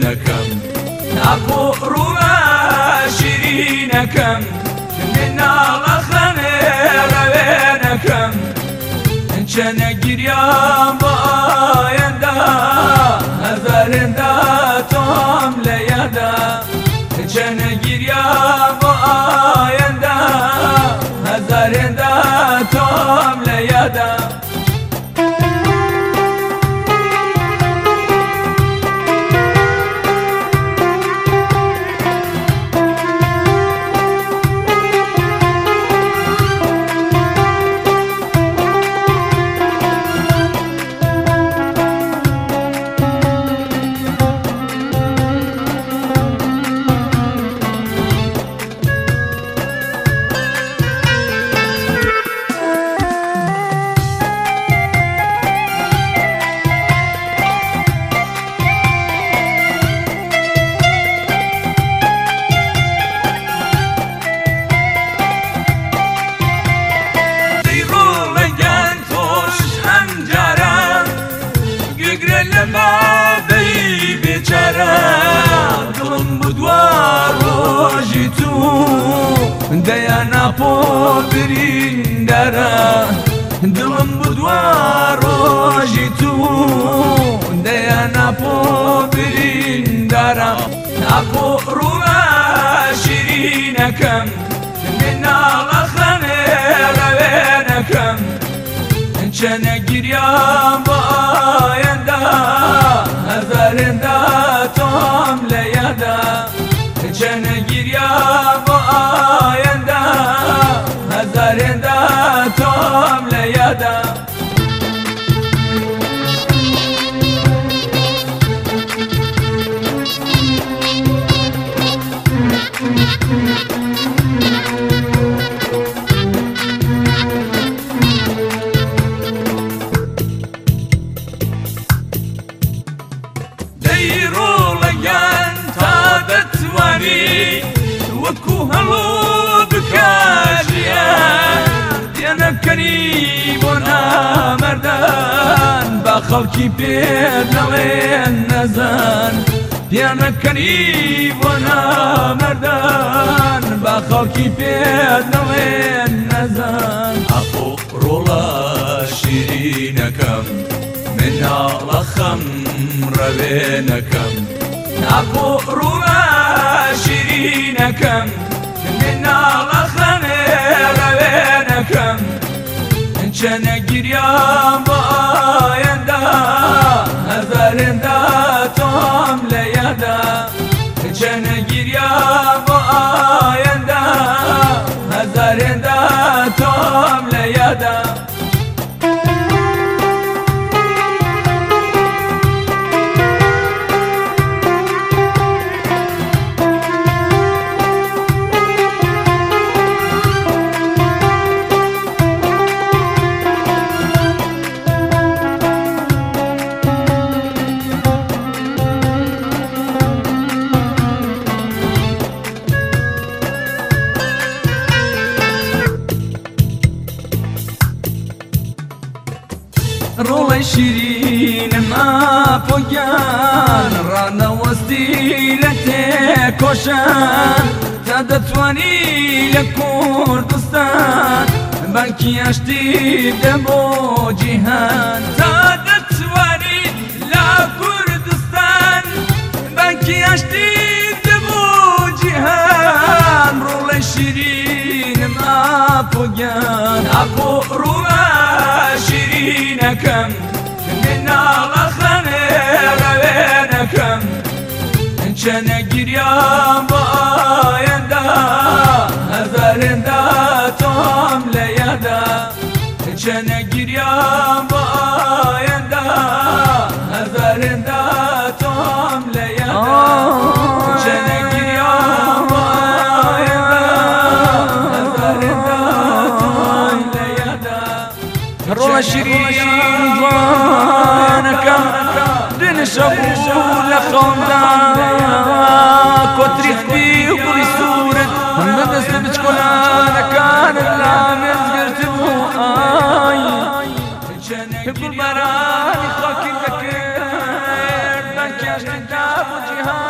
ڕەوێنەکەم ناکۆ ڕووە شیرینەکەم مناڵە خەنێ ڕەوێنەکەم چەنە گیریان بۆ ئایەندا هەزارێندا تۆم لە یادا چەنە گیریان بۆ ئایەندا هەزارێندا تۆم لە یادا دڵم بودوە ڕۆژی تو دەیانە بۆ بریندەرە دڵم بودوە ڕۆژی تو دەیانە بۆ بریندەرە ناکۆ ڕووە شیرینەکەم مناڵە خەنێ ڕەوێنەکەم چەنە گیریان بۆ ئایەندا هەزارێندا تۆم لە یادا چەنە گیریان بۆ ئایەندا هەزارێندا تۆم لە یادا وەکو هەڵۆ بکاژیە دێنەکەنی بۆ نامەردان با خەڵکی پێت نەڵێن نەزان دێنەکەنی بۆ نامەردان با خەڵکی پێت نەڵێن نەزان ئەخۆ ڕۆڵە شیرینەکەم مناڵە خەم ڕەوێنەکەم ناکۆ ڕووە شیرینەکەم مناڵە خەنێ ڕەوێنەکەم چەنە گیریان بۆ ئایەندا هەزارێندا تۆم لە یادا چەنە گیریان بۆ ئایەندا هەزارێندا تۆم لە یادا ڕۆڵەی شیرینم ئاپۆگیان ڕانەوەستی لە تێکۆشان تا دەتوانی لە کوردستان بانکی ئاشتی بدە بۆ جیهان تا دەتوانی لە کوردستان بانکی ئاشتی بدە بۆ جیهان ڕۆڵەی شیرینم ئاپۆگیان ئاپۆ ڕووە شیرینەکەم مناڵە خەنێ ڕەوێنەکەم چەنە گیریان بۆ ئایەندا هەزارێندا تۆم لە یادا چەنە گیریان بۆ ئایەندا هەزارێندا تۆم لە یادا چەنە گیریان بۆ ئایەندا هەزارێندا تۆم لە یادا ڕۆڵە شیرین جوانەکەم دنشە بوو لە خەوندا کۆتریخبی و گوڵی سوورت بەدەست بچکۆلانەکانت لا مێزگرت بوو گوڵبارانی خاکی دەکرد بانکی ئاشتیدا جهاد